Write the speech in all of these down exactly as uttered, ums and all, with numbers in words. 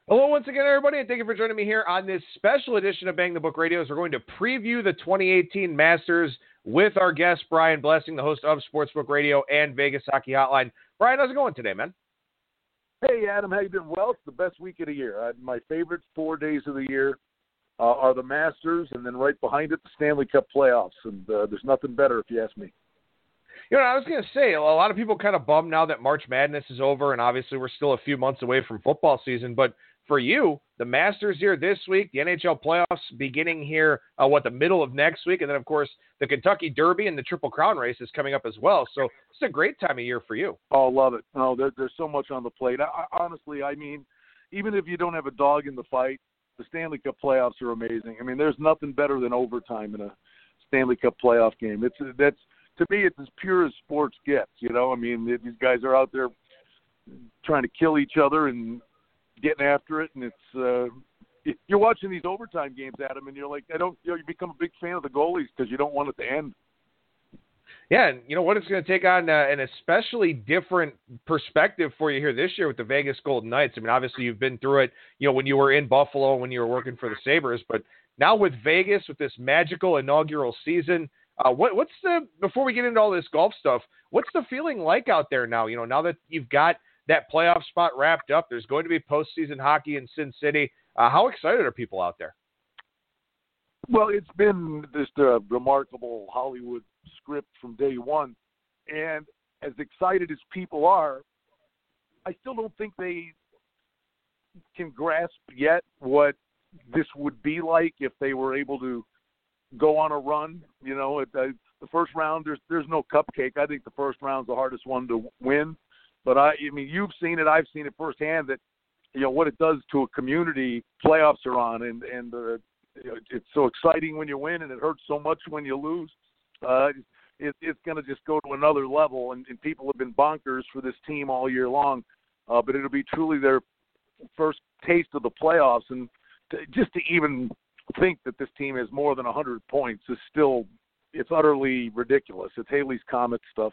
Hello once again, everybody, and thank you for joining me here on this special edition of Bang the Book Radio. As we're going to preview the twenty eighteen Masters with our guest, Brian Blessing, the host of Sportsbook Radio and Vegas Hockey Hotline. Brian, how's it going today, man? Hey, Adam, how you doing? Well, it's the best week of the year. I, my favorite four days of the year uh, are the Masters, and then right behind it, the Stanley Cup playoffs. And uh, there's nothing better, if you ask me. You know, I was going to say, a lot of people kind of bummed now that March Madness is over, and obviously we're still a few months away from football season, but for you, the Masters here this week, the N H L playoffs beginning here, uh, what, the middle of next week, and then, of course, the Kentucky Derby and the Triple Crown race is coming up as well. So it's a great time of year for you. Oh, love it. Oh, there, there's so much on the plate. I, I, honestly, I mean, even if you don't have a dog in the fight, the Stanley Cup playoffs are amazing. I mean, there's nothing better than overtime in a Stanley Cup playoff game. It's that's to me, it's as pure as sports gets. You know, I mean, these guys are out there trying to kill each other and getting after it, and it's uh, you're watching these overtime games, Adam, and you're like, I don't, you know, you become a big fan of the goalies because you don't want it to end. Yeah, and you know what, it's going to take on uh, an especially different perspective for you here this year with the Vegas Golden Knights. I mean, obviously you've been through it, you know, when you were in Buffalo, when you were working for the Sabres, but now with Vegas, with this magical inaugural season, uh, what, what's the, before we get into all this golf stuff, what's the feeling like out there now? You know, now that you've got that playoff spot wrapped up, there's going to be postseason hockey in Sin City. Uh, how excited are people out there? Well, it's been just a remarkable Hollywood script from day one. And as excited as people are, I still don't think they can grasp yet what this would be like if they were able to go on a run. You know, at the, the first round, there's there's no cupcake. I think the first round's the hardest one to win. But, I, I mean, you've seen it. I've seen it firsthand that, you know, what it does to a community playoffs are on. And, and uh, you know, it's so exciting when you win, and it hurts so much when you lose. Uh, it, it's going to just go to another level. And, and people have been bonkers for this team all year long. Uh, but it'll be truly their first taste of the playoffs. And to, just to even think that this team has more than one hundred points is still – it's utterly ridiculous. It's Haley's Comet stuff.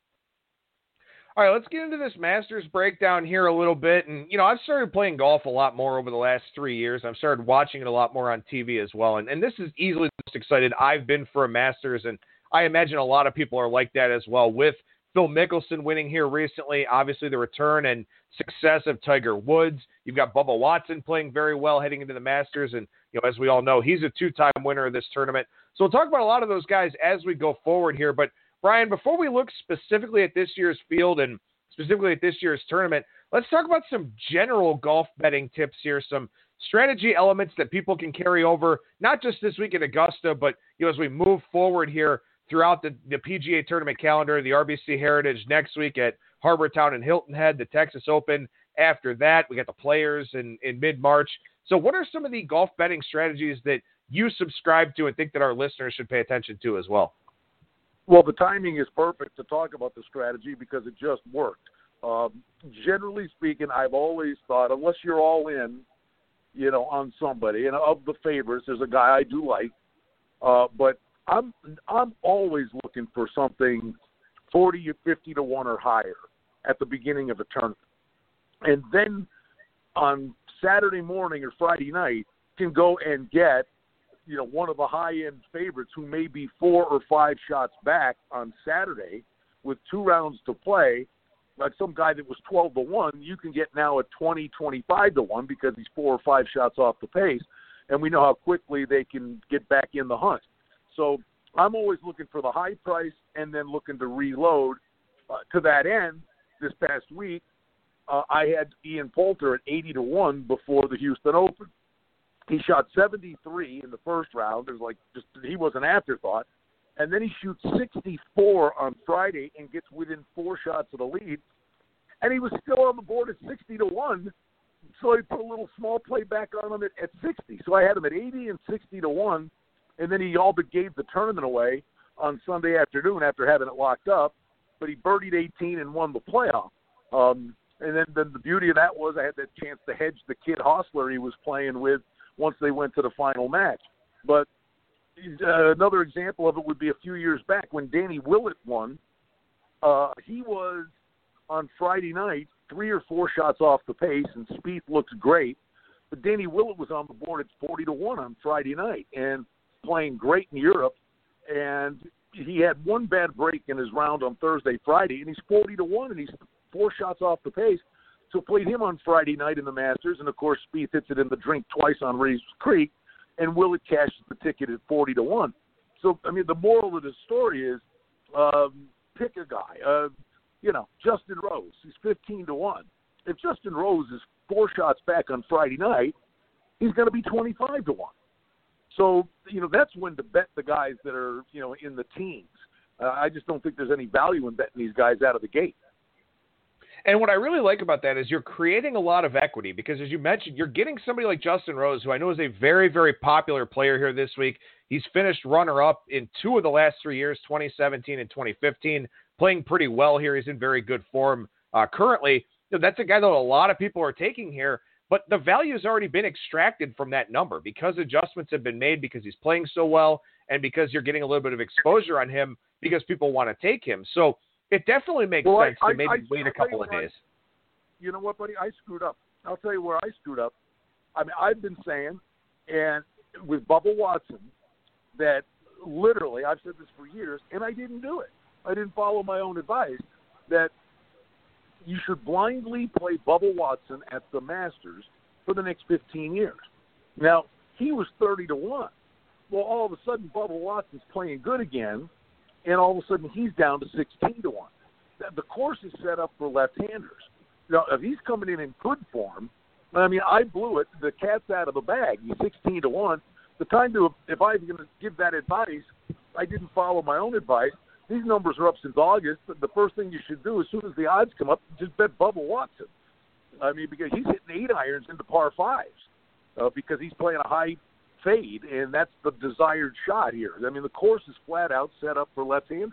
All right, let's get into this Masters breakdown here a little bit. And, you know, I've started playing golf a lot more over the last three years. I've started watching it a lot more on T V as well. And, and this is easily the most excited I've been for a Masters. And I imagine a lot of people are like that as well, with Phil Mickelson winning here recently, obviously the return and success of Tiger Woods. You've got Bubba Watson playing very well heading into the Masters. And, you know, as we all know, he's a two-time winner of this tournament. So we'll talk about a lot of those guys as we go forward here. But Brian, before we look specifically at this year's field and specifically at this year's tournament, let's talk about some general golf betting tips here, some strategy elements that people can carry over, not just this week at Augusta, but you know, as we move forward here throughout the, the P G A tournament calendar, the R B C Heritage next week at Harbour Town and Hilton Head, the Texas Open. After that, we got the Players in, in mid-March. So what are some of the golf betting strategies that you subscribe to and think that our listeners should pay attention to as well? Well, the timing is perfect to talk about the strategy because it just worked. Um, generally speaking, I've always thought, unless you're all in, you know, on somebody, and of the favorites, there's a guy I do like, uh, but I'm I'm always looking for something forty or fifty to one or higher at the beginning of a tournament, and then on Saturday morning or Friday night can go and get, you know, one of the high-end favorites who may be four or five shots back on Saturday with two rounds to play. Like some guy that was twelve to one, you can get now at twenty, twenty-five to one because he's four or five shots off the pace, and we know how quickly they can get back in the hunt. So I'm always looking for the high price and then looking to reload. Uh, to that end, this past week, uh, I had Ian Poulter at eighty to one before the Houston Open. He shot seventy-three in the first round. There's like just he was an afterthought, and then he shoots sixty-four on Friday and gets within four shots of the lead, and he was still on the board at sixty to one. So I put a little small play back on him at, at sixty. So I had him at eighty and sixty to one, and then he all but gave the tournament away on Sunday afternoon after having it locked up. But he birdied eighteen and won the playoff. Um, and then, then the beauty of that was I had that chance to hedge the kid Hostler he was playing with once they went to the final match. But uh, another example of it would be a few years back when Danny Willett won. Uh, he was on Friday night three or four shots off the pace, and Spieth looked great. But Danny Willett was on the board at forty to one on Friday night and playing great in Europe. And he had one bad break in his round on Thursday, Friday, and he's forty to one, and he's four shots off the pace. So played him on Friday night in the Masters, and of course Spieth hits it in the drink twice on Rays Creek, and Willett cashes the ticket at forty to one. So I mean, the moral of the story is, um, pick a guy. Uh, you know, Justin Rose, he's fifteen to one. If Justin Rose is four shots back on Friday night, he's going to be twenty-five to one. So, you know, that's when to bet the guys that are, you know, in the teens. Uh, I just don't think there's any value in betting these guys out of the gate. And what I really like about that is you're creating a lot of equity because, as you mentioned, you're getting somebody like Justin Rose, who I know is a very, very popular player here this week. He's finished runner-up in two of the last three years, twenty seventeen and twenty fifteen, playing pretty well here. He's in very good form uh, currently. You know, that's a guy that a lot of people are taking here. But the value has already been extracted from that number because adjustments have been made because he's playing so well and because you're getting a little bit of exposure on him because people want to take him. So it definitely makes well, sense I, to maybe I, wait I, a couple of days. I, you know what, buddy? I screwed up. I'll tell you where I screwed up. I mean, I've been saying, and with Bubba Watson, that literally, I've said this for years, and I didn't do it. I didn't follow my own advice, that you should blindly play Bubba Watson at the Masters for the next fifteen years. Now, he was thirty to one. Well, all of a sudden, Bubba Watson's playing good again, and all of a sudden, he's down to sixteen to one. The course is set up for left-handers. Now, if he's coming in in good form, I mean, I blew it. The cat's out of the bag. He's sixteen to one. The time to, if I was going to give that advice, I didn't follow my own advice. These numbers are up since August. But the first thing you should do, as soon as the odds come up, just bet Bubba Watson. I mean, because he's hitting eight irons into par fives uh, because he's playing a high fade, and that's the desired shot here. I mean, the course is flat out set up for left-handers.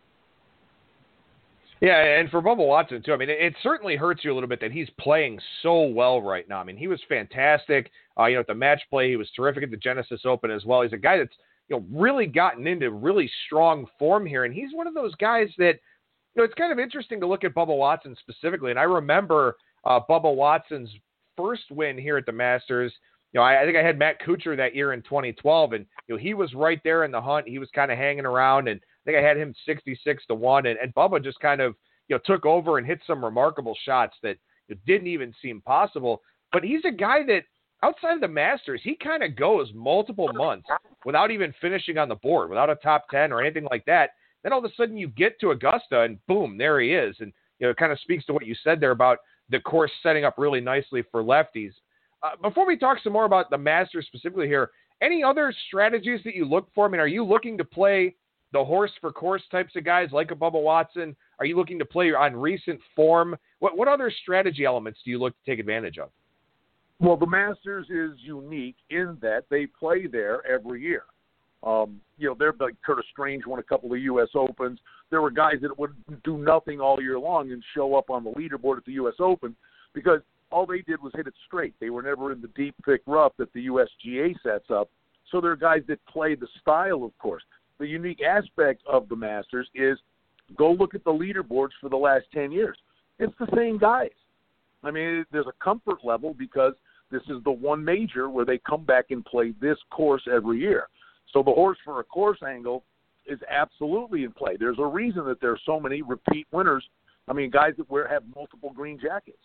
Yeah, and for Bubba Watson, too, I mean, it, it certainly hurts you a little bit that he's playing so well right now. I mean, he was fantastic. Uh, you know, at the match play, he was terrific at the Genesis Open as well. He's a guy that's, you know, really gotten into really strong form here, and he's one of those guys that, you know, it's kind of interesting to look at Bubba Watson specifically, and I remember uh, Bubba Watson's first win here at the Masters. You know, I, I think I had Matt Kuchar that year in twenty twelve, and, you know, he was right there in the hunt. He was kind of hanging around, and I think I had him sixty-six to one, and, and Bubba just kind of, you know, took over and hit some remarkable shots that you know, didn't even seem possible. But he's a guy that, outside of the Masters, he kind of goes multiple months without even finishing on the board, without a top ten or anything like that. Then all of a sudden you get to Augusta, and boom, there he is. And, you know, it kind of speaks to what you said there about the course setting up really nicely for lefties. Uh, before we talk some more about the Masters specifically here, any other strategies that you look for? I mean, are you looking to play the horse for course types of guys like a Bubba Watson? Are you looking to play on recent form? What what other strategy elements do you look to take advantage of? Well, the Masters is unique in that they play there every year. Um, you know, they're like Curtis Strange won a couple of U S Opens. There were guys that would do nothing all year long and show up on the leaderboard at the U S Open because all they did was hit it straight. They were never in the deep, thick rough that the U S G A sets up. So they're guys that play the style, of course. The unique aspect of the Masters is go look at the leaderboards for the last ten years. It's the same guys. I mean, there's a comfort level because this is the one major where they come back and play this course every year. So the horse for a course angle is absolutely in play. There's a reason that there's so many repeat winners. I mean, guys that wear have multiple green jackets.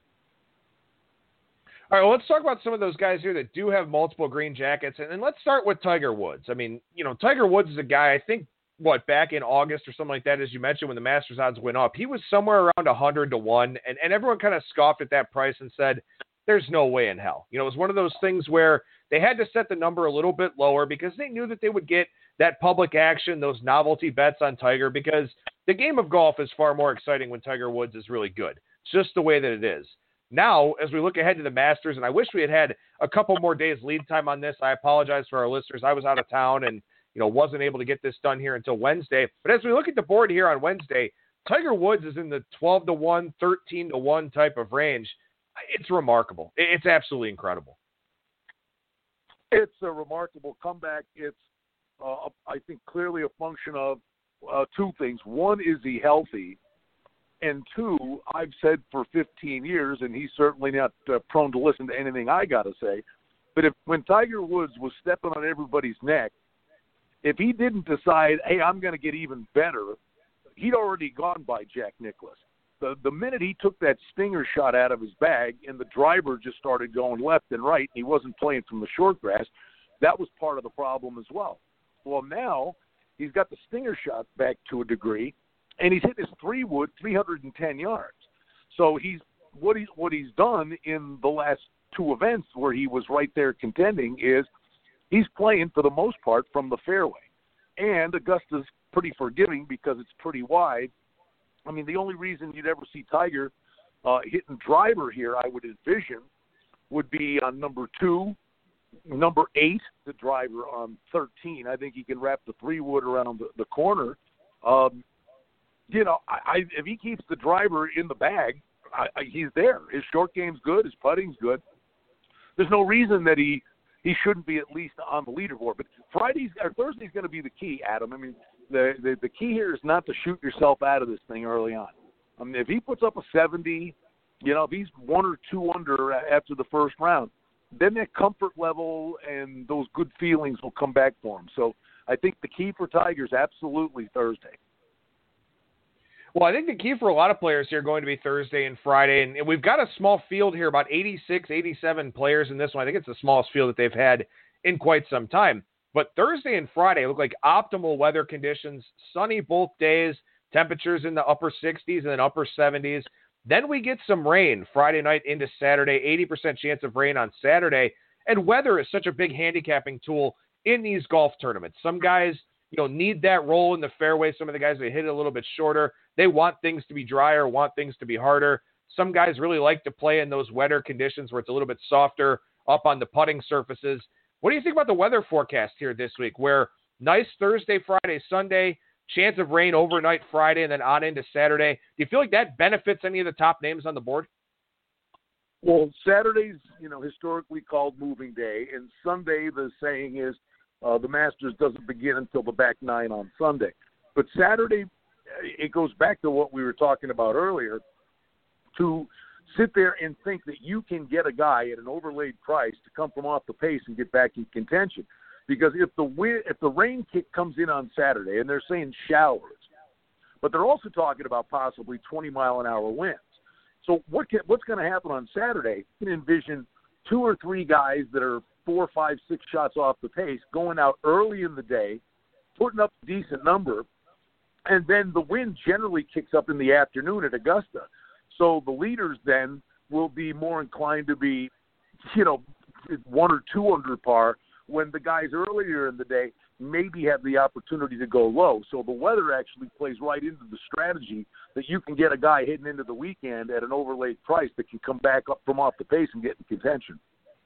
All right, well, let's talk about some of those guys here that do have multiple green jackets. And, and let's start with Tiger Woods. I mean, you know, Tiger Woods is a guy, I think, what, back in August or something like that, as you mentioned, when the Masters odds went up, he was somewhere around one hundred to one. And, and everyone kind of scoffed at that price and said, there's no way in hell. You know, it was one of those things where they had to set the number a little bit lower because they knew that they would get that public action, those novelty bets on Tiger, because the game of golf is far more exciting when Tiger Woods is really good. It's just the way that it is. Now, as we look ahead to the Masters, and I wish we had had a couple more days lead time on this. I apologize for our listeners. I was out of town and, you know, wasn't able to get this done here until Wednesday. But as we look at the board here on Wednesday, Tiger Woods is in the twelve to one, thirteen to one type of range. It's remarkable. It's absolutely incredible. It's a remarkable comeback. It's, uh, I think, clearly a function of uh, two things. One, is he healthy? And two, I've said for fifteen years, and he's certainly not uh, prone to listen to anything I got to say, but if when Tiger Woods was stepping on everybody's neck, if he didn't decide, hey, I'm going to get even better, he'd already gone by Jack Nicklaus. The, the minute he took that stinger shot out of his bag and the driver just started going left and right, and he wasn't playing from the short grass, that was part of the problem as well. Well, now he's got the stinger shot back to a degree, and he's hit his three wood three hundred ten yards. So he's what he's what he's done in the last two events where he was right there contending is he's playing for the most part from the fairway. And Augusta's pretty forgiving because it's pretty wide. I mean, the only reason you'd ever see Tiger uh, hitting driver here, I would envision, would be on number two, number eight, the driver on thirteen. I think he can wrap the three wood around the, the corner. Um, you know, I, I, if he keeps the driver in the bag, I, I, he's there. His short game's good. His putting's good. There's no reason that he he shouldn't be at least on the leaderboard. But Friday's or Thursday's going to be the key, Adam. I mean, the, the the key here is not to shoot yourself out of this thing early on. I mean, if he puts up a seventy, you know, if he's one or two under after the first round, then that comfort level and those good feelings will come back for him. So I think the key for Tiger is absolutely Thursday. Well, I think the key for a lot of players here are going to be Thursday and Friday, and we've got a small field here, about eighty-six, eighty-seven players in this one. I think it's the smallest field that they've had in quite some time. But Thursday and Friday look like optimal weather conditions, sunny both days, temperatures in the upper sixties and then upper seventies. Then we get some rain Friday night into Saturday, eighty percent chance of rain on Saturday. And weather is such a big handicapping tool in these golf tournaments. Some guys, you know, need that roll in the fairway. Some of the guys, they hit it a little bit shorter. They want things to be drier, want things to be harder. Some guys really like to play in those wetter conditions where it's a little bit softer up on the putting surfaces. What do you think about the weather forecast here this week, where nice Thursday, Friday, Sunday, chance of rain overnight Friday, and then on into Saturday? Do you feel like that benefits any of the top names on the board? Well, Saturday's, you know, historically called moving day, and Sunday, the saying is uh, the Masters doesn't begin until the back nine on Sunday. But Saturday, it goes back to what we were talking about earlier, to sit there and think that you can get a guy at an overlaid price to come from off the pace and get back in contention. Because if the wind, if the rain kick comes in on Saturday, and they're saying showers, but they're also talking about possibly twenty mile an hour winds. So what can, what's going to happen on Saturday? You can envision two or three guys that are four, five, six shots off the pace going out early in the day, putting up a decent number, and then the wind generally kicks up in the afternoon at Augusta. So the leaders then will be more inclined to be, you know, one or two under par, when the guys earlier in the day maybe have the opportunity to go low. So the weather actually plays right into the strategy that you can get a guy hitting into the weekend at an overlaid price that can come back up from off the pace and get in contention.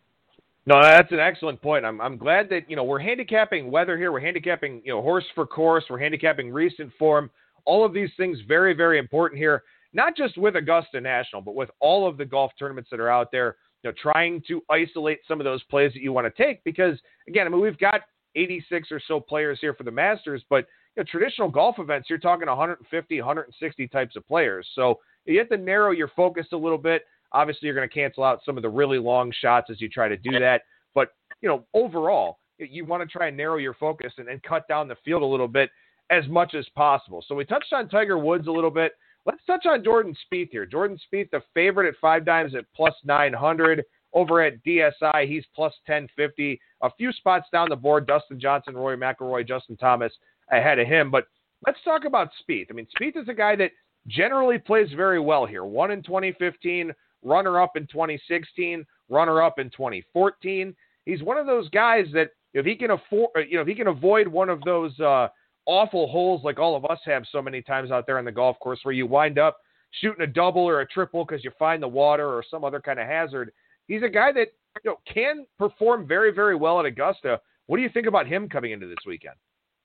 No, that's an excellent point. I'm I'm glad that, you know, we're handicapping weather here. We're handicapping, you know, horse for course. We're handicapping recent form. All of these things very, very important here, not just with Augusta National, but with all of the golf tournaments that are out there, you know, trying to isolate some of those plays that you want to take. Because, again, I mean, we've got eighty-six or so players here for the Masters, but, you know, traditional golf events, you're talking one fifty, one sixty types of players. So you have to narrow your focus a little bit. Obviously, you're going to cancel out some of the really long shots as you try to do that. But, you know, overall, you want to try and narrow your focus and, and cut down the field a little bit as much as possible. So we touched on Tiger Woods a little bit. Let's touch on Jordan Spieth here. Jordan Spieth, the favorite at five dimes at plus nine hundred. Over at D S I, he's plus ten fifty. A few spots down the board, Dustin Johnson, Rory McIlroy, Justin Thomas ahead of him. But let's talk about Spieth. I mean, Spieth is a guy that generally plays very well here. Won in twenty fifteen, runner-up in twenty sixteen, runner-up in twenty fourteen. He's one of those guys that if he can afford, you know, if he can avoid one of those uh, awful holes like all of us have so many times out there on the golf course, where you wind up shooting a double or a triple because you find the water or some other kind of hazard. He's a guy that, you know, can perform very, very well at Augusta. What do you think about him coming into this weekend?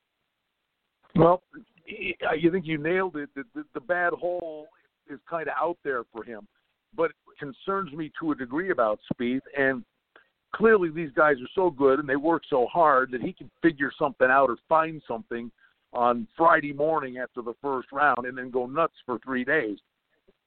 Well, you think you nailed it. The, the, the bad hole is kind of out there for him, but it concerns me to a degree about Spieth. And clearly these guys are so good and they work so hard that he can figure something out or find something on Friday morning after the first round and then go nuts for three days.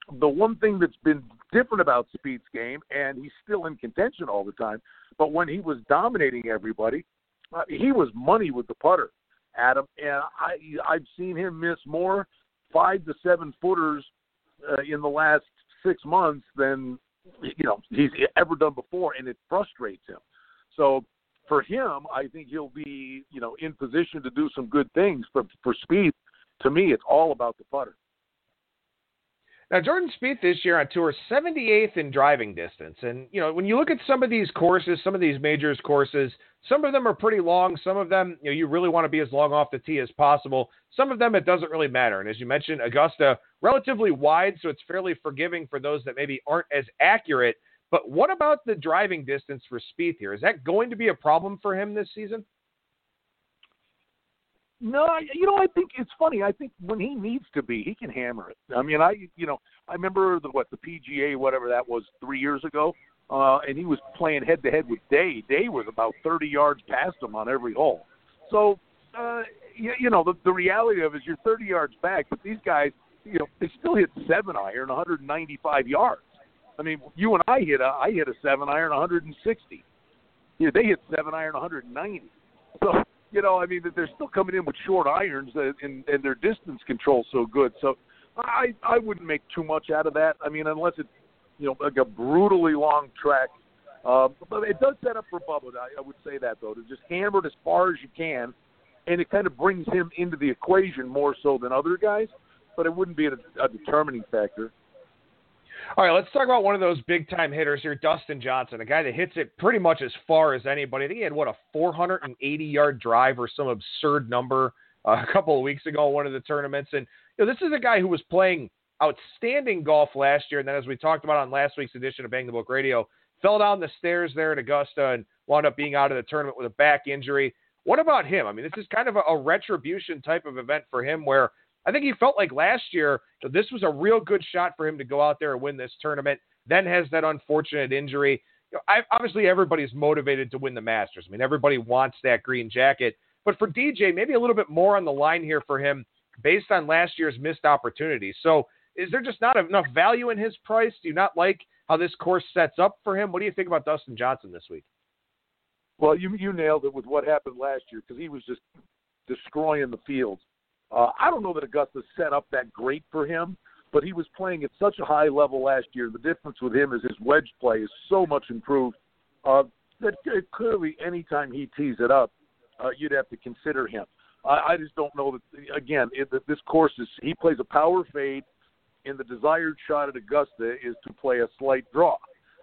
the one thing that's been different about Spieth's game, and he's still in contention all the time, but when he was dominating everybody, uh, he was money with the putter, Adam. And I, I've seen him miss more five to seven footers uh, in the last six months than you know he's ever done before, and it frustrates him. So for him, I think he'll be you know in position to do some good things. For for Spieth, to me, it's all about the putter. Now, Jordan Spieth this year on tour, seventy-eighth in driving distance. And, you know, when you look at some of these courses, some of these majors courses, some of them are pretty long. Some of them, you know, you really want to be as long off the tee as possible. Some of them, it doesn't really matter. And as you mentioned, Augusta, relatively wide, so it's fairly forgiving for those that maybe aren't as accurate. But what about the driving distance for Spieth here? Is that going to be a problem for him this season? No, you know, I think it's funny. I think when he needs to be, he can hammer it. I mean, I, you know, I remember the what the P G A, whatever that was, three years ago, uh, and he was playing head to head with Day. Day was about thirty yards past him on every hole. So, uh, you, you know, the, the reality of it is you're thirty yards back, but these guys, you know, they still hit seven iron, one hundred ninety-five yards. I mean, you and I hit a, I hit a seven iron, one hundred sixty. Yeah, they hit seven iron, one hundred ninety. So. You know, I mean, they're still coming in with short irons, and, and their distance control so good. So I I wouldn't make too much out of that. I mean, unless it's, you know, like a brutally long track. Uh, but it does set up for Bubba. I, I would say that, though, to just hammer it as far as you can, and it kind of brings him into the equation more so than other guys, but it wouldn't be a, a determining factor. All right, let's talk about one of those big-time hitters here, Dustin Johnson, a guy that hits it pretty much as far as anybody. I think he had, what, a four hundred eighty-yard drive or some absurd number uh, a couple of weeks ago in one of the tournaments. And you know, this is a guy who was playing outstanding golf last year, and then as we talked about on last week's edition of Bang the Book Radio, fell down the stairs there at Augusta and wound up being out of the tournament with a back injury. What about him? I mean, this is kind of a, a retribution type of event for him where I think he felt like last year this was a real good shot for him to go out there and win this tournament, then has that unfortunate injury. You know, I, obviously, everybody's motivated to win the Masters. I mean, everybody wants that green jacket. But for D J, maybe a little bit more on the line here for him based on last year's missed opportunities. So is there just not enough value in his price? Do you not like how this course sets up for him? What do you think about Dustin Johnson this week? Well, you you nailed it with what happened last year because he was just destroying the field. Uh, I don't know that Augusta set up that great for him, but he was playing at such a high level last year. The difference with him is his wedge play is so much improved uh, that clearly any time he tees it up, uh, you'd have to consider him. I, I just don't know that, again, it, that this course is – he plays a power fade, and the desired shot at Augusta is to play a slight draw.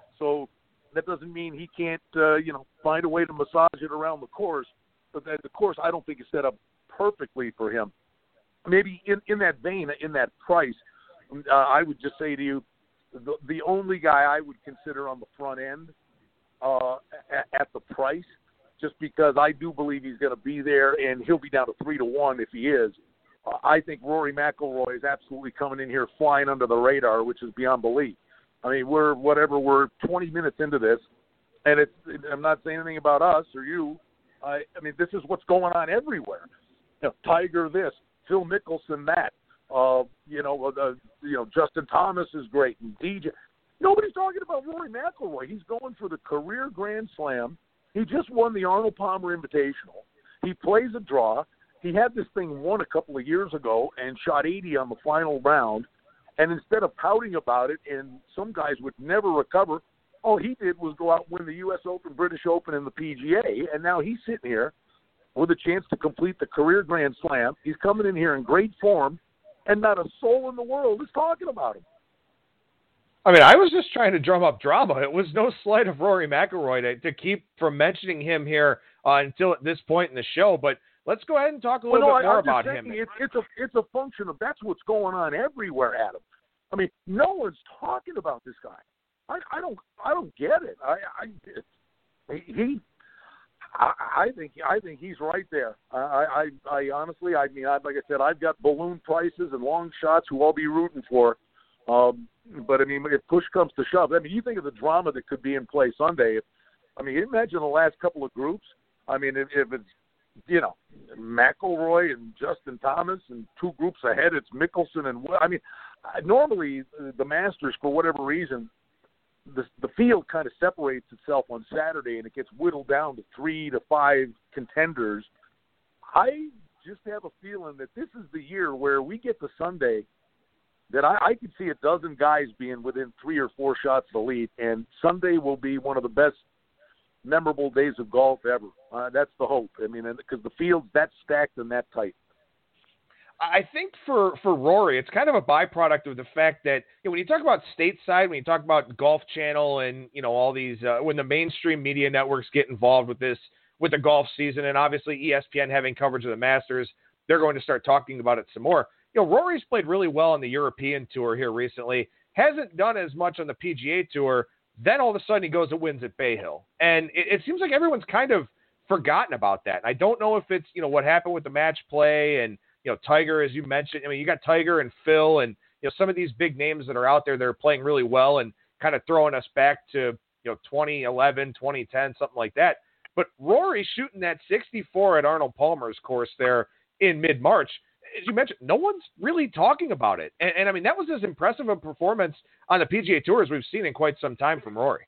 So that doesn't mean he can't, uh, you know, find a way to massage it around the course, but that, the course I don't think is set up perfectly for him. Maybe in, in that vein, in that price, uh, I would just say to you, the, the only guy I would consider on the front end uh, at, at the price, just because I do believe he's going to be there, and he'll be down to three to one if he is. Uh, I think Rory McIlroy is absolutely coming in here flying under the radar, which is beyond belief. I mean, we're whatever we're twenty minutes into this, and it's. I'm not saying anything about us or you. I, I mean, this is what's going on everywhere. You know, Tiger this. Phil Mickelson, that, uh, you know, uh, you know, Justin Thomas is great, and D J. Nobody's talking about Rory McIlroy. He's going for the career Grand Slam. He just won the Arnold Palmer Invitational. He plays a draw. He had this thing won a couple of years ago and shot eighty on the final round. And instead of pouting about it, and some guys would never recover, all he did was go out and win the U S Open, British Open, and the P G A. And now he's sitting here with a chance to complete the career Grand Slam. He's coming in here in great form, and not a soul in the world is talking about him. I mean, I was just trying to drum up drama. It was no slight of Rory McIlroy to, to keep from mentioning him here uh, until at this point in the show, but let's go ahead and talk a little well, no, bit more I, about saying, him. It's, it's, a, it's a function of that's what's going on everywhere, Adam. I mean, no one's talking about this guy. I, I don't I don't get it. I, I he I, I think I think he's right there. I, I, I honestly, I mean, I, like I said, I've got balloon prices and long shots who I'll be rooting for. Um, but I mean, if push comes to shove, I mean, you think of the drama that could be in play Sunday. If, I mean, imagine the last couple of groups. I mean, if, if it's you know McIlroy and Justin Thomas, and two groups ahead, it's Mickelson and I mean, normally the Masters, for whatever reason, the the field kind of separates itself on Saturday and it gets whittled down to three to five contenders. I just have a feeling that this is the year where we get to Sunday that I, I could see a dozen guys being within three or four shots of the lead, and Sunday will be one of the best memorable days of golf ever. Uh, that's the hope. I mean, because the field's that stacked and that tight. I think for, for Rory, it's kind of a byproduct of the fact that, you know, when you talk about stateside, when you talk about Golf Channel and, you know, all these, uh, when the mainstream media networks get involved with this, with the golf season, and obviously E S P N having coverage of the Masters, they're going to start talking about it some more. You know, Rory's played really well on the European Tour here recently, hasn't done as much on the P G A Tour. Then all of a sudden he goes and wins at Bay Hill. And it, it seems like everyone's kind of forgotten about that. And I don't know if it's, you know, what happened with the match play and, you know, Tiger, as you mentioned. I mean, you got Tiger and Phil and, you know, some of these big names that are out there that are playing really well and kind of throwing us back to, you know, twenty eleven, twenty ten, something like that. But Rory shooting that sixty-four at Arnold Palmer's course there in mid-March, as you mentioned, no one's really talking about it. And, and I mean, that was as impressive a performance on the P G A Tour as we've seen in quite some time from Rory.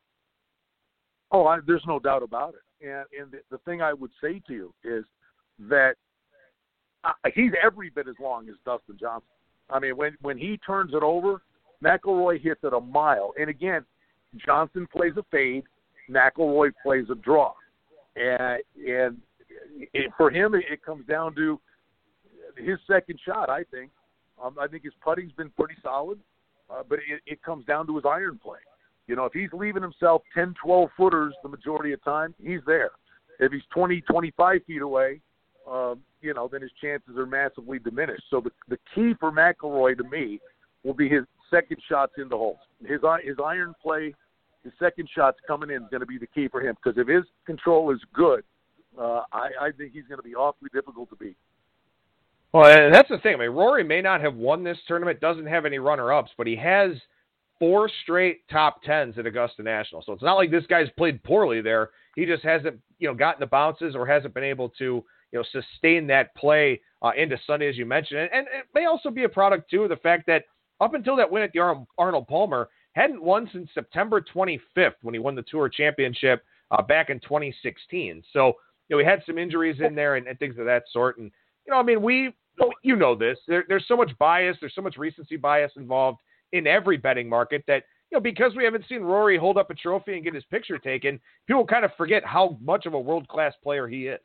Oh, I, there's no doubt about it. And, and the, the thing I would say to you is that uh, he's every bit as long as Dustin Johnson. I mean, when, when he turns it over, McIlroy hits it a mile. And again, Johnson plays a fade, McIlroy plays a draw. And, and it, for him, it, it comes down to his second shot, I think. Um, I think his putting's been pretty solid, uh, but it, it comes down to his iron play. You know, if he's leaving himself ten, twelve footers the majority of the time, he's there. If he's twenty, twenty-five feet away, um, you know, then his chances are massively diminished. So the, the key for McIlroy to me will be his second shots in the holes. His, his iron play, his second shots coming in is going to be the key for him, because if his control is good, uh, I, I think he's going to be awfully difficult to beat. Well, and that's the thing. I mean, Rory may not have won this tournament, doesn't have any runner-ups, but he has four straight top tens at Augusta National. So it's not like this guy's played poorly there. He just hasn't, you know, gotten the bounces or hasn't been able to, you know, sustain that play uh, into Sunday, as you mentioned. And, and it may also be a product, too, of the fact that up until that win at the Ar- Arnold Palmer, hadn't won since September twenty-fifth when he won the Tour Championship uh, back in twenty sixteen. So, you know, we had some injuries in there and, and things of that sort. And, you know, I mean, we, you know this, there, there's so much bias, there's so much recency bias involved in every betting market that, you know, because we haven't seen Rory hold up a trophy and get his picture taken, people kind of forget how much of a world-class player he is.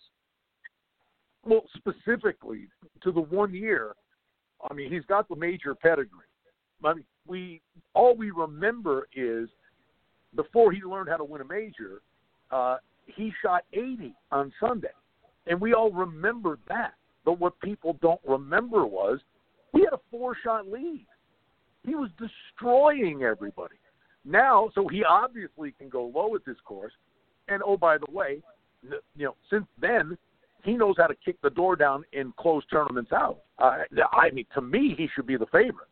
Well, specifically to the one year, I mean, he's got the major pedigree. I mean, we, all we remember is before he learned how to win a major, uh, he shot eighty on Sunday. And we all remember that. But what people don't remember was he had a four-shot lead. He was destroying everybody. Now, so he obviously can go low at this course. And, oh, by the way, you know, since then, he knows how to kick the door down and close tournaments out. Uh, I mean, to me, he should be the favorite.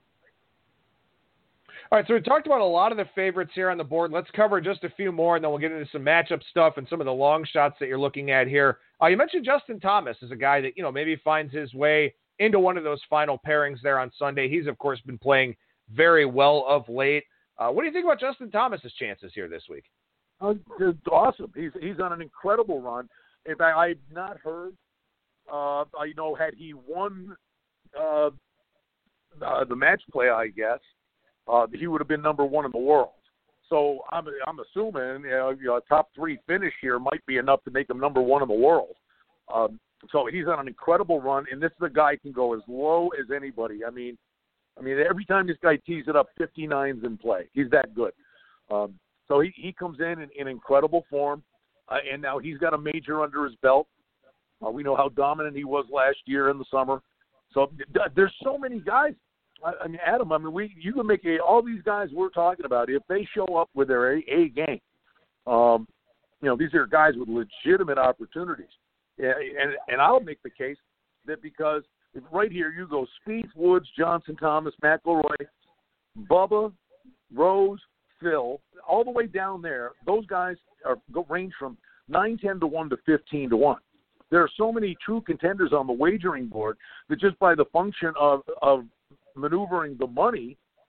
All right, so we talked about a lot of the favorites here on the board. Let's cover just a few more, and then we'll get into some matchup stuff and some of the long shots that you're looking at here. Uh, you mentioned Justin Thomas as a guy that, you know, maybe finds his way into one of those final pairings there on Sunday. He's, of course, been playing very well of late. Uh, what do you think about Justin Thomas's chances here this week? Uh, awesome. He's he's on an incredible run. In fact, I've not heard, uh, you know, had he won uh, uh, the match play, I guess, uh, he would have been number one in the world. So I'm I'm assuming, you know, you know, a top three finish here might be enough to make him number one in the world. Um, so he's on an incredible run, and this is a guy who can go as low as anybody. I mean, I mean, every time this guy tees it up, fifty-nine's in play. He's that good. Um, so he, he comes in, in in incredible form, uh, and now he's got a major under his belt. Uh, we know how dominant he was last year in the summer. So th- there's so many guys. I, I mean, Adam, I mean, we you can make a, all these guys we're talking about, if they show up with their A, A game, um, you know, these are guys with legitimate opportunities. Yeah, and and I'll make the case that because right here you go Spieth, Woods, Johnson, Thomas, McIlroy, Bubba, Rose, Phil, all the way down there. Those guys are go range from nine ten to one to fifteen to one. There are so many true contenders on the wagering board that just by the function of of maneuvering the money,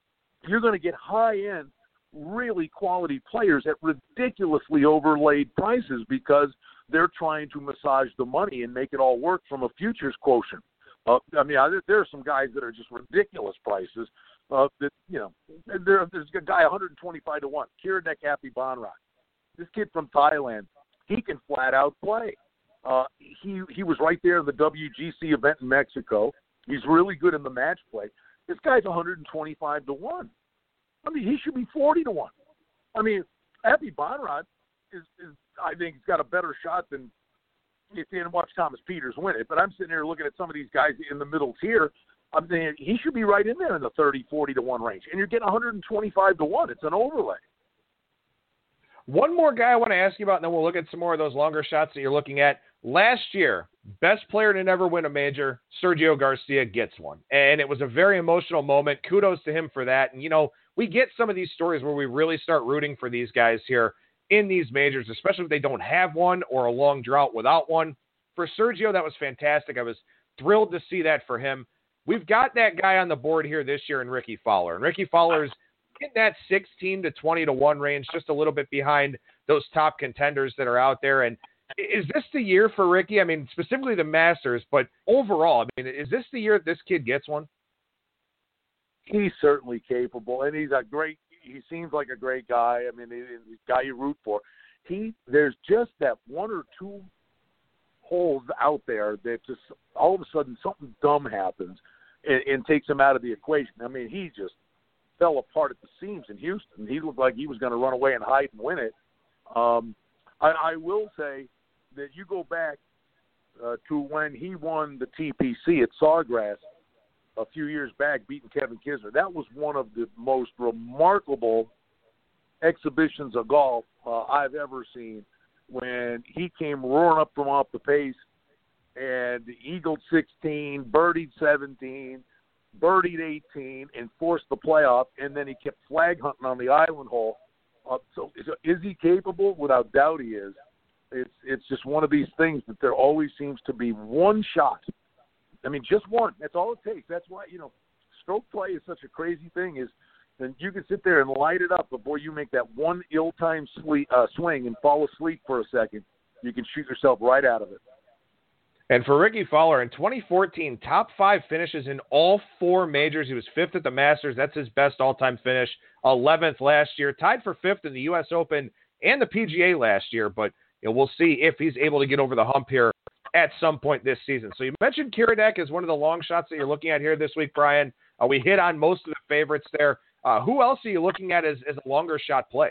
you're going to get high-end, really quality players at ridiculously overlaid prices because they're trying to massage the money and make it all work from a futures quotient. Uh, I mean, there are some guys that are just ridiculous prices. Uh, that you know, there, there's a guy one hundred twenty-five to one, Kiradech Aphibarnrat. This kid from Thailand, he can flat out play. Uh, he he was right there in the W G C event in Mexico. He's really good in the match play. This guy's one hundred twenty-five to one. I mean, he should be forty to one. I mean, Aphibarnrat is, is, I think, he's got a better shot than if you didn't watch Thomas Peters win it. But I'm sitting here looking at some of these guys in the middle tier. I'm thinking he should be right in there in the thirty, forty to one range. And you're getting one hundred twenty-five to one. It's an overlay. One more guy I want to ask you about, and then we'll look at some more of those longer shots that you're looking at. Last year, best player to never win a major, Sergio Garcia gets one. And it was a very emotional moment. Kudos to him for that. And, you know, we get some of these stories where we really start rooting for these guys here in these majors, especially if they don't have one or a long drought without one. For Sergio, that was fantastic. I was thrilled to see that for him. We've got that guy on the board here this year in Rickie Fowler. And Rickie Fowler's in that sixteen to twenty to one range, just a little bit behind those top contenders that are out there. And is this the year for Rickie? I mean, specifically the Masters, but overall, I mean, is this the year this kid gets one? He's certainly capable, and he's a great – he seems like a great guy. I mean, he's a guy you root for. He There's just that one or two holes out there that just all of a sudden something dumb happens and, and takes him out of the equation. I mean, he just fell apart at the seams in Houston. He looked like he was going to run away and hide and win it. Um, I, I will say that you go back uh, to when he won the T P C at Sawgrass a few years back, beating Kevin Kisner. That was one of the most remarkable exhibitions of golf uh, I've ever seen, when he came roaring up from off the pace and eagled sixteen, birdied seventeen, birdied eighteen, and forced the playoff, and then he kept flag hunting on the island hole. Uh, so is he capable? Without doubt he is. It's it's just one of these things that there always seems to be one shot. I mean, just one. That's all it takes. That's why, you know, stroke play is such a crazy thing, is then you can sit there and light it up, but boy, you make that one ill-timed swe- uh, swing and fall asleep for a second, you can shoot yourself right out of it. And for Rickie Fowler, in twenty fourteen, top five finishes in all four majors. He was fifth at the Masters. That's his best all-time finish. eleventh last year. Tied for fifth in the U S Open and the P G A last year. But you know, we'll see if he's able to get over the hump here at some point this season. So you mentioned Kiradech as one of the long shots that you're looking at here this week, Brian. Uh, we hit on most of the favorites there. Uh, who else are you looking at as, as a longer shot play?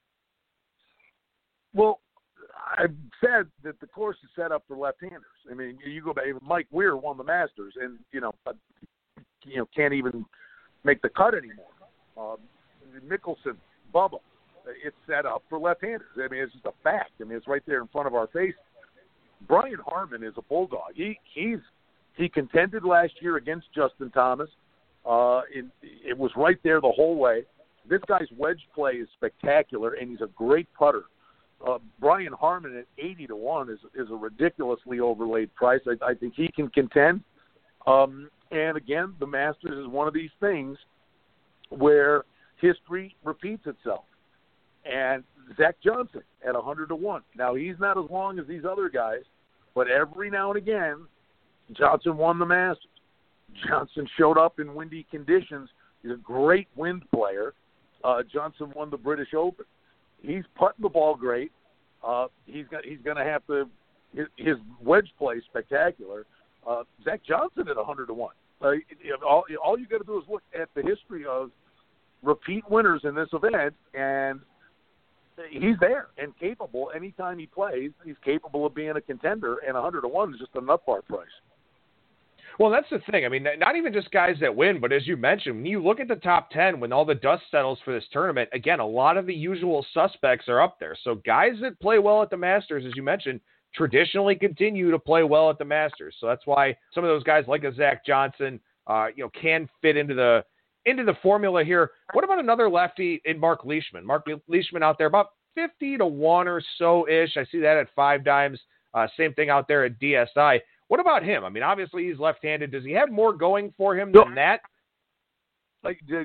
Well, I've said that the course is set up for left-handers. I mean, you go back, Mike Weir won the Masters, and you know, you know, can't even make the cut anymore. Uh, Mickelson, Bubba, it's set up for left-handers. I mean, it's just a fact. I mean, it's right there in front of our face. Brian Harman is a bulldog. He he's he contended last year against Justin Thomas. Uh, it, it was right there the whole way. This guy's wedge play is spectacular, and he's a great putter. Uh, Brian Harman at eighty to one is is a ridiculously overlaid price. I, I think he can contend. Um, and again, the Masters is one of these things where history repeats itself. And Zach Johnson at one hundred to one. Now, he's not as long as these other guys, but every now and again, Johnson won the Masters. Johnson showed up in windy conditions. He's a great wind player. Uh, Johnson won the British Open. He's putting the ball great. Uh, he's got, he's going to have to his, his wedge play is spectacular. Uh, Zach Johnson at one hundred to one. Uh, all, all you got to do is look at the history of repeat winners in this event, and he's there and capable. Anytime he plays, he's capable of being a contender, and one hundred to one is just a nut bar price. Well, that's the thing. I mean, not even just guys that win, but as you mentioned, when you look at the top ten, when all the dust settles for this tournament, again, a lot of the usual suspects are up there. So guys that play well at the Masters, as you mentioned, traditionally continue to play well at the Masters. So that's why some of those guys like a Zach Johnson, uh, you know, can fit into the into the formula here. What about another lefty in Mark Leishman? Mark Leishman out there about fifty to one or so-ish. I see that at five dimes. Uh, same thing out there at D S I. What about him? I mean, obviously he's left-handed. Does he have more going for him than that? Like,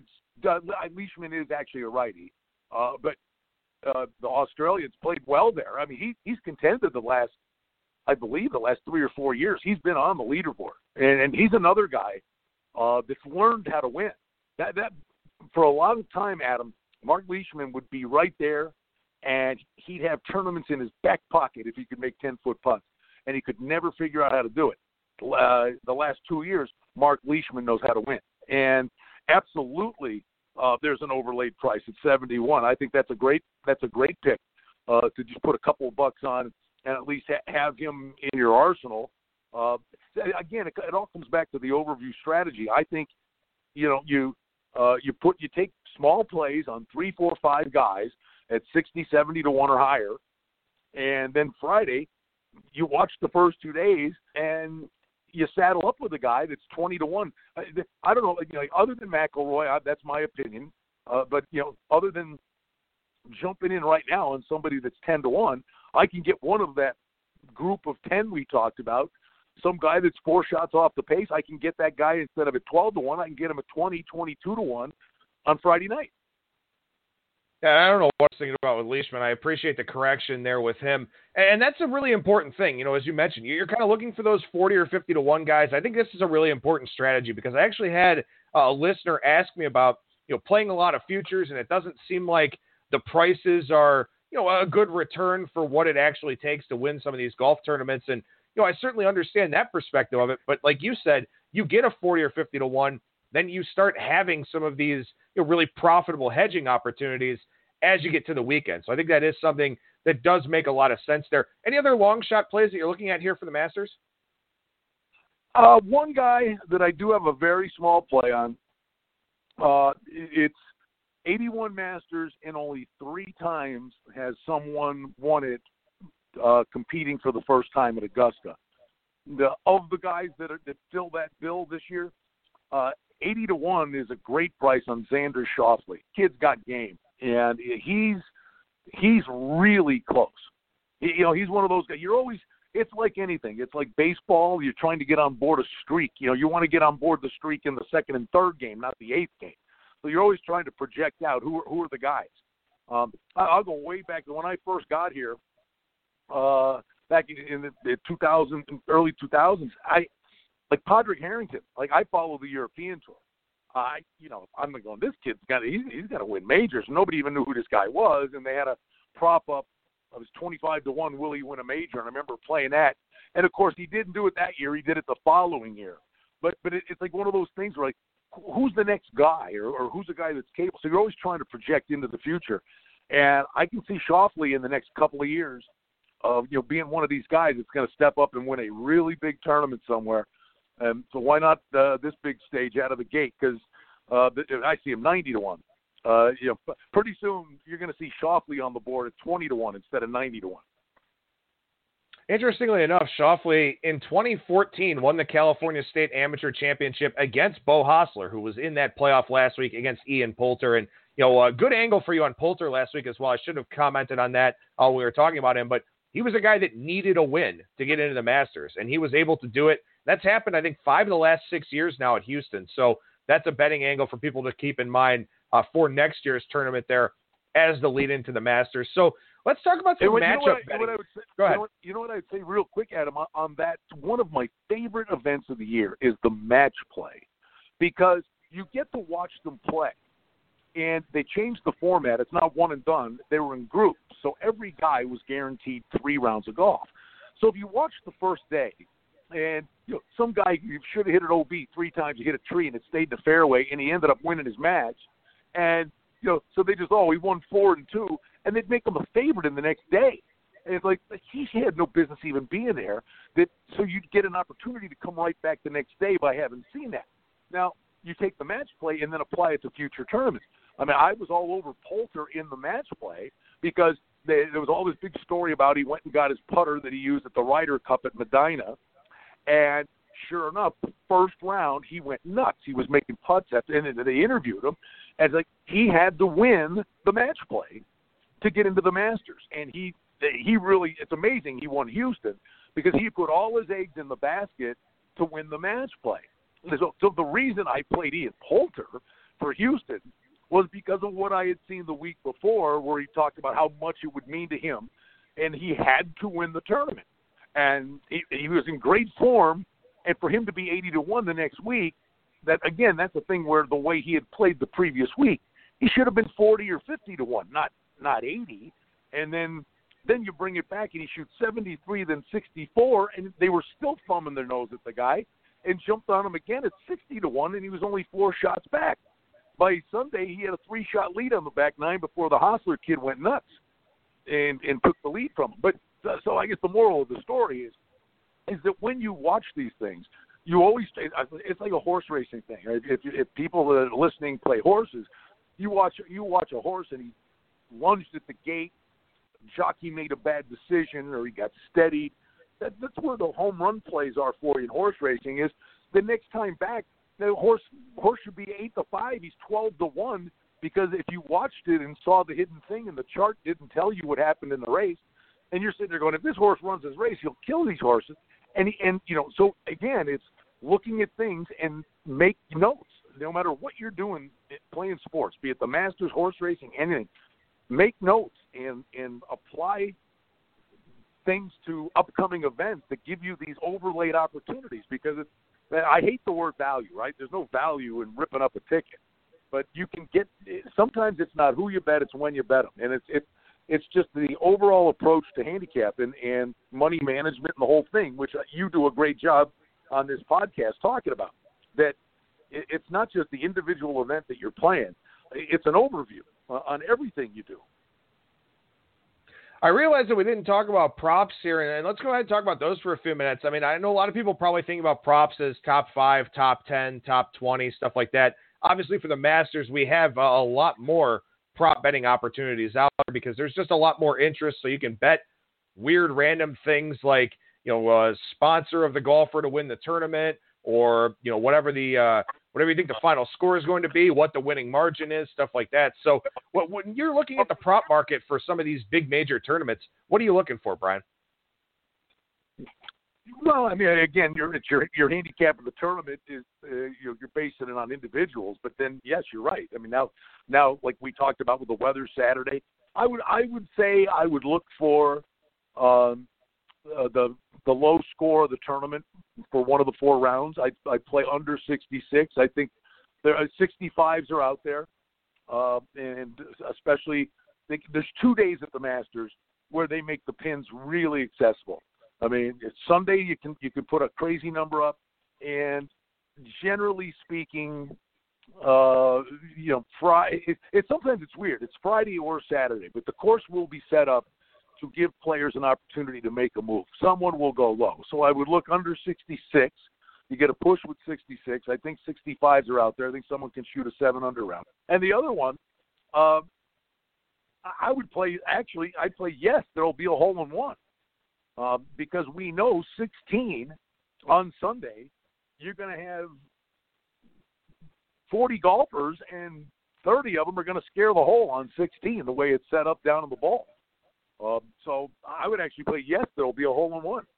uh, Leishman is actually a righty, uh, but uh, the Australians played well there. I mean, he he's contended the last, I believe, the last three or four years. He's been on the leaderboard, and, and he's another guy uh, that's learned how to win. That that for a long time, Adam, Mark Leishman would be right there, and he'd have tournaments in his back pocket if he could make ten-foot putts, and he could never figure out how to do it. Uh, the last two years, Mark Leishman knows how to win, and absolutely, uh, there's an overlaid price at seventy-one. I think that's a great that's a great pick uh, to just put a couple of bucks on and at least ha- have him in your arsenal. Uh, again, it, it all comes back to the overview strategy. I think, you know, you uh, you put you take small plays on three, four, five guys at sixty, seventy to one or higher, and then Friday you watch the first two days and you saddle up with a guy that's twenty to one. I, I don't know, you know, other than McIlroy, I, that's my opinion. Uh, but, you know, other than jumping in right now on somebody that's ten to one, I can get one of that group of ten we talked about, some guy that's four shots off the pace. I can get that guy instead of at twelve to one, I can get him at twenty, twenty-two to one on Friday night. Yeah, I don't know what I was thinking about with Leishman. I appreciate the correction there with him. And that's a really important thing. You know, as you mentioned, you're kind of looking for those forty or fifty to one guys. I think this is a really important strategy because I actually had a listener ask me about, you know, playing a lot of futures, and it doesn't seem like the prices are, you know, a good return for what it actually takes to win some of these golf tournaments. And, you know, I certainly understand that perspective of it. But like you said, you get a forty or fifty to one, then you start having some of these, you know, really profitable hedging opportunities as you get to the weekend. So I think that is something that does make a lot of sense there. Any other long shot plays that you're looking at here for the Masters? Uh, one guy that I do have a very small play on, uh, it's eighty-one Masters, and only three times has someone won it uh, competing for the first time at Augusta. The, of the guys that, are, that fill that bill this year, uh, eighty to one is a great price on Xander Schauffele. Kid's got game. And he's he's really close. You know, he's one of those guys. You're always – it's like anything. It's like baseball. You're trying to get on board a streak. You know, you want to get on board the streak in the second and third game, not the eighth game. So you're always trying to project out who are, who are the guys. Um, I'll go way back to when I first got here, uh, back in the, the two thousand, early two thousands. I like Padraig Harrington. Like I follow the European tour. I, you know, I'm going, this kid's got, he's, he's got to win majors. Nobody even knew who this guy was, and they had a prop up. It was twenty-five to one. Will he win a major? And I remember playing that. And of course, he didn't do it that year. He did it the following year. But but it, it's like one of those things where like, who's the next guy, or, or who's the guy that's capable? So you're always trying to project into the future. And I can see Schauffele in the next couple of years of you know being one of these guys that's going to step up and win a really big tournament somewhere. Um, so why not uh, this big stage out of the gate? Because uh, I see him ninety to one. Uh, you know, pretty soon you're going to see Schauffele on the board at twenty to one instead of ninety to one. Interestingly enough, Schauffele in twenty fourteen won the California State Amateur Championship against Bo Hostler, who was in that playoff last week against Ian Poulter. And, you know, a good angle for you on Poulter last week as well. I should have commented on that while we were talking about him, but he was a guy that needed a win to get into the Masters, and he was able to do it. That's happened, I think, five of the last six years now at Houston. So that's a betting angle for people to keep in mind uh, for next year's tournament there as the lead into the Masters. So let's talk about some hey, matchup you know I, betting. What I would say, Go ahead. You know, what, you know what I'd say real quick, Adam, on, on that, one of my favorite events of the year is the match play, because you get to watch them play. And they changed the format. It's not one and done. They were in groups. So every guy was guaranteed three rounds of golf. So if you watch the first day, and you know, some guy you should have hit an O B three times, he hit a tree and it stayed in the fairway, and he ended up winning his match. And you know, so they just oh he won four and two, and they'd make him a favorite in the next day. And it's like he had no business even being there. That so you'd get an opportunity to come right back the next day by having seen that. Now you take the match play and then apply it to future tournaments. I mean, I was all over Poulter in the match play because they, there was all this big story about he went and got his putter that he used at the Ryder Cup at Medina. And sure enough, the first round, he went nuts. He was making putts, after, and they interviewed him. And like he had to win the match play to get into the Masters. And he he really, it's amazing he won Houston because he put all his eggs in the basket to win the match play. So, so the reason I played Ian Poulter for Houston was because of what I had seen the week before, where he talked about how much it would mean to him, and he had to win the tournament. And he, he was in great form, and for him to be eighty to one the next week, that again, that's a thing where the way he had played the previous week, he should have been forty or fifty to one, not not eighty. And then then you bring it back and he shoots seventy-three, then sixty-four, and they were still thumbing their nose at the guy and jumped on him again at sixty to one, and he was only four shots back. By Sunday, he had a three-shot lead on the back nine before the Hostler kid went nuts and, and took the lead from him. But so I guess the moral of the story is is that when you watch these things, you always – it's like a horse racing thing. Right? If, if people that are listening play horses, you watch you watch a horse and he lunged at the gate, jockey made a bad decision, or he got steadied. That, that's where the home run plays are for you in horse racing is the next time back, the horse horse should be eight to five. He's twelve to one because if you watched it and saw the hidden thing and the chart didn't tell you what happened in the race, and you're sitting there going, if this horse runs his race, he'll kill these horses. And he, and you know, so again, it's looking at things and make notes. No matter what you're doing, playing sports, be it the Masters, horse racing, anything, make notes and and apply things to upcoming events that give you these overlaid opportunities. Because it's, I hate the word value, right? There's no value in ripping up a ticket, but you can get. Sometimes it's not who you bet; it's when you bet them, and it's it. It's just the overall approach to handicap and, and money management and the whole thing, which you do a great job on this podcast talking about. That it's not just the individual event that you're playing; it's an overview on everything you do. I realize that we didn't talk about props here, and let's go ahead and talk about those for a few minutes. I mean, I know a lot of people probably think about props as top five, top ten, top twenty, stuff like that. Obviously, for the Masters, we have a lot more prop betting opportunities out there because there's just a lot more interest, so you can bet weird random things like, you know, uh, sponsor of the golfer to win the tournament, or, you know, whatever the uh, whatever you think the final score is going to be, what the winning margin is, stuff like that. So what, when you're looking at the prop market for some of these big major tournaments, what are you looking for, Brian? Well, I mean, again, your your your handicap of the tournament is uh, you're, you're basing it on individuals, but then yes, you're right. I mean, now now like we talked about with the weather Saturday, I would I would say I would look for um, uh, the the low score of the tournament for one of the four rounds. I I play under sixty-six. I think there are sixty-fives are out there, uh, and especially they, there's two days at the Masters where they make the pins really accessible. I mean, it's Sunday you can you can put a crazy number up, and generally speaking, uh, you know, Friday. It, it sometimes it's weird. It's Friday or Saturday, but the course will be set up to give players an opportunity to make a move. Someone will go low, so I would look under sixty-six. You get a push with sixty-six. I think sixty-fives are out there. I think someone can shoot a seven under round. And the other one, uh, I would play. Actually, I'd play yes. There will be a hole in one. Uh, because we know sixteen on Sunday, you're going to have forty golfers, and thirty of them are going to scare the hole on sixteen, the way it's set up down in the ball. Uh, so I would actually play yes, there will be a hole in one.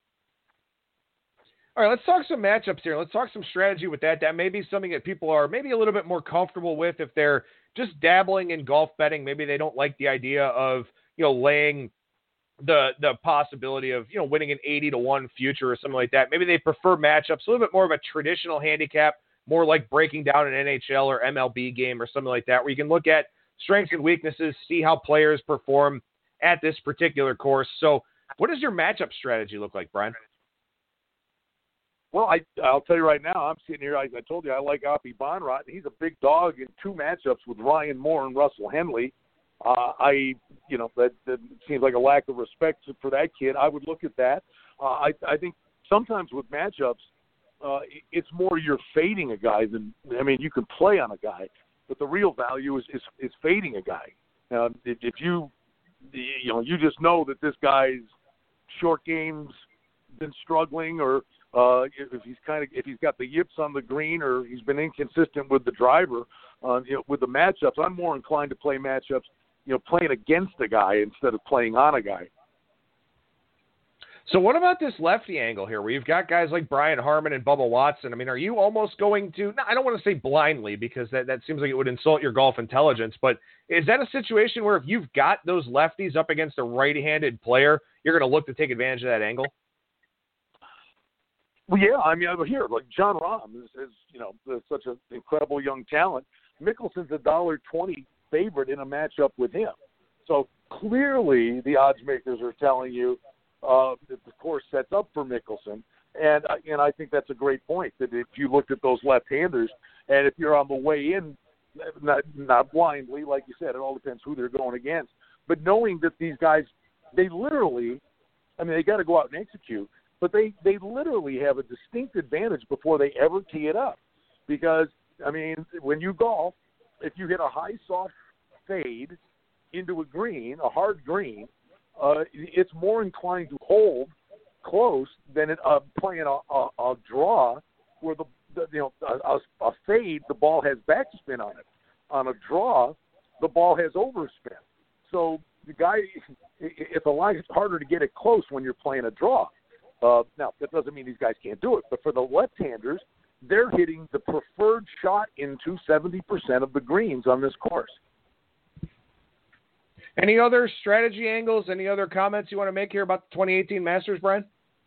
All right, let's talk some matchups here. Let's talk some strategy with that. That may be something that people are maybe a little bit more comfortable with if they're just dabbling in golf betting. Maybe they don't like the idea of, you know, laying the the possibility of, you know, winning an eighty to one future or something like that. Maybe they prefer matchups, a little bit more of a traditional handicap, more like breaking down an N H L or M L B game or something like that, where you can look at strengths and weaknesses, see how players perform at this particular course. So what does your matchup strategy look like, Brian? Well, I, I'll tell you right now, I'm sitting here, I, I told you I like Appy Bonrot. He's a big dog in two matchups with Ryan Moore and Russell Henley. Uh, I, you know, that, that seems like a lack of respect for that kid. I would look at that. Uh, I, I think sometimes with matchups, uh, it's more you're fading a guy than, I mean, you can play on a guy, but the real value is, is, is fading a guy. Now, if, if you, you know, you just know that this guy's short game's been struggling, or uh, if he's kind of, if he's got the yips on the green, or he's been inconsistent with the driver, uh, you know, with the matchups, I'm more inclined to play matchups, you know, playing against a guy instead of playing on a guy. So what about this lefty angle here where you've got guys like Brian Harman and Bubba Watson? I mean, are you almost going to, no, I don't want to say blindly because that, that seems like it would insult your golf intelligence, but is that a situation where if you've got those lefties up against a right-handed player, you're going to look to take advantage of that angle? Well, yeah, I mean, over here, like John Rahm is, is you know, such an incredible young talent. Mickelson's a one dollar twenty favorite in a matchup with him. So clearly the odds makers are telling you uh, that the course sets up for Mickelson. And, uh, and I think that's a great point, that if you looked at those left-handers, and if you're on the way in, not, not blindly, like you said, it all depends who they're going against, but knowing that these guys, they literally, I mean, they got to go out and execute, but they, they literally have a distinct advantage before they ever tee it up. Because, I mean, when you golf, if you hit a high, soft fade into a green, a hard green, uh, it's more inclined to hold close than it, uh, playing a, a, a draw where the, the you know a, a fade, the ball has backspin on it. On a draw, the ball has overspin. So the guy, it's a lot harder to get it close when you're playing a draw. Uh, now that doesn't mean these guys can't do it, but for the left-handers, they're hitting the preferred shot into seventy percent of the greens on this course. Any other strategy angles, any other comments you want to make here about the twenty eighteen Masters, Brian?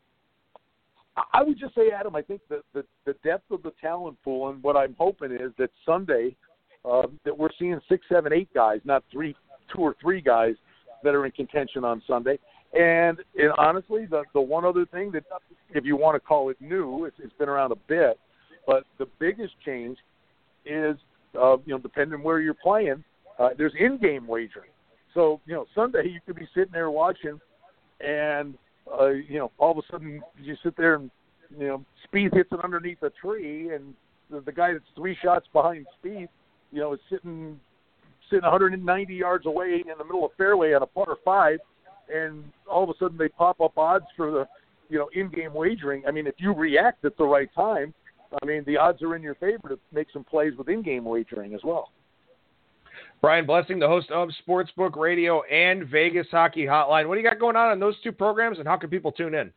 I would just say, Adam, I think that the, the depth of the talent pool, and what I'm hoping is that Sunday uh, that we're seeing six, seven, eight guys, not three, two or three guys that are in contention on Sunday. And, and honestly, the, the one other thing that, if you want to call it new, it's, it's been around a bit, but the biggest change is, uh, you know, depending on where you're playing, uh, there's in-game wagering. So, you know, Sunday you could be sitting there watching, and, uh, you know, all of a sudden you sit there and, you know, Spieth hits it underneath a tree, and the, the guy that's three shots behind Spieth, you know, is sitting sitting one hundred ninety yards away in the middle of fairway on a par five, and all of a sudden they pop up odds for the, you know, in-game wagering. I mean, if you react at the right time, I mean, the odds are in your favor to make some plays with in-game wagering as well. Brian Blessing, the host of Sportsbook Radio and Vegas Hockey Hotline. What do you got going on on those two programs, and how can people tune in?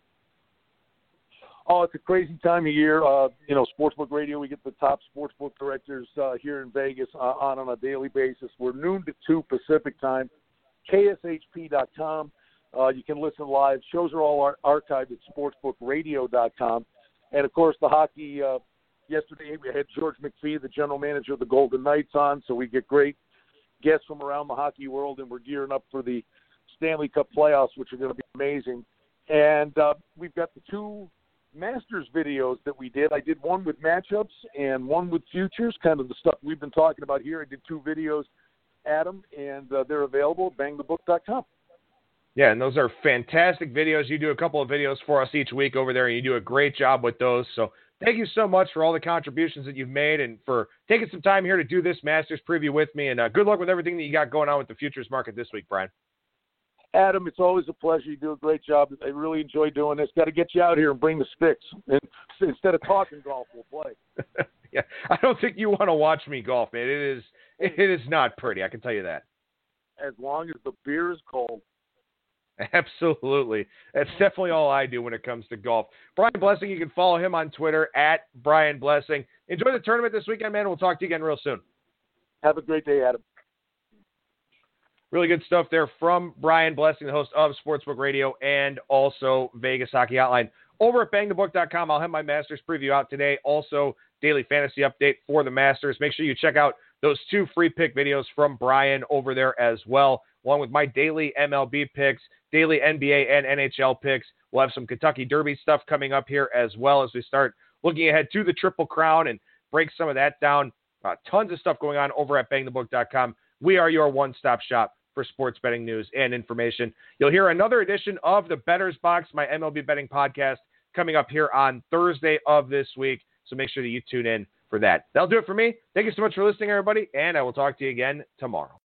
Oh, it's a crazy time of year. Uh, you know, Sportsbook Radio, we get the top sportsbook directors uh, here in Vegas uh, on on a daily basis. We're noon to two Pacific time, K S H P dot com. Uh, you can listen live. Shows are all ar- archived at sportsbook radio dot com. And, of course, the hockey, uh, yesterday we had George McPhee, the general manager of the Golden Knights, on, so we get great guests from around the hockey world, and we're gearing up for the Stanley Cup playoffs, which are going to be amazing. And uh, we've got the two Masters videos that we did. I did one with matchups and one with futures, kind of the stuff we've been talking about here. I did two videos, Adam, and uh, they're available at bang the book dot com. Yeah, and those are fantastic videos. You do a couple of videos for us each week over there, and you do a great job with those. So thank you so much for all the contributions that you've made and for taking some time here to do this Masters preview with me. And uh, good luck with everything that you got going on with the futures market this week, Brian. Adam, it's always a pleasure. You do a great job. I really enjoy doing this. Got to get you out here and bring the sticks. And instead of talking golf, we'll play. Yeah, I don't think you want to watch me golf, man. It is, it is not pretty. I can tell you that. As long as the beer is cold. Absolutely. That's definitely all I do when it comes to golf. Brian Blessing, you can follow him on Twitter at Brian Blessing. Enjoy the tournament this weekend, man. We'll talk to you again real soon. Have a great day, Adam. Really good stuff there from Brian Blessing, the host of Sportsbook Radio and also Vegas Hockey Hotline. Over at bang the book dot com, I'll have my Masters preview out today. Also, daily fantasy update for the Masters. Make sure you check out those two free pick videos from Brian over there as well, along with my daily M L B picks, daily N B A and N H L picks. We'll have some Kentucky Derby stuff coming up here as well as we start looking ahead to the Triple Crown and break some of that down. Uh, tons of stuff going on over at bang the book dot com. We are your one-stop shop for sports betting news and information. You'll hear another edition of the Bettor's Box, my M L B betting podcast, coming up here on Thursday of this week. So make sure that you tune in for that. That'll do it for me. Thank you so much for listening, everybody, and I will talk to you again tomorrow.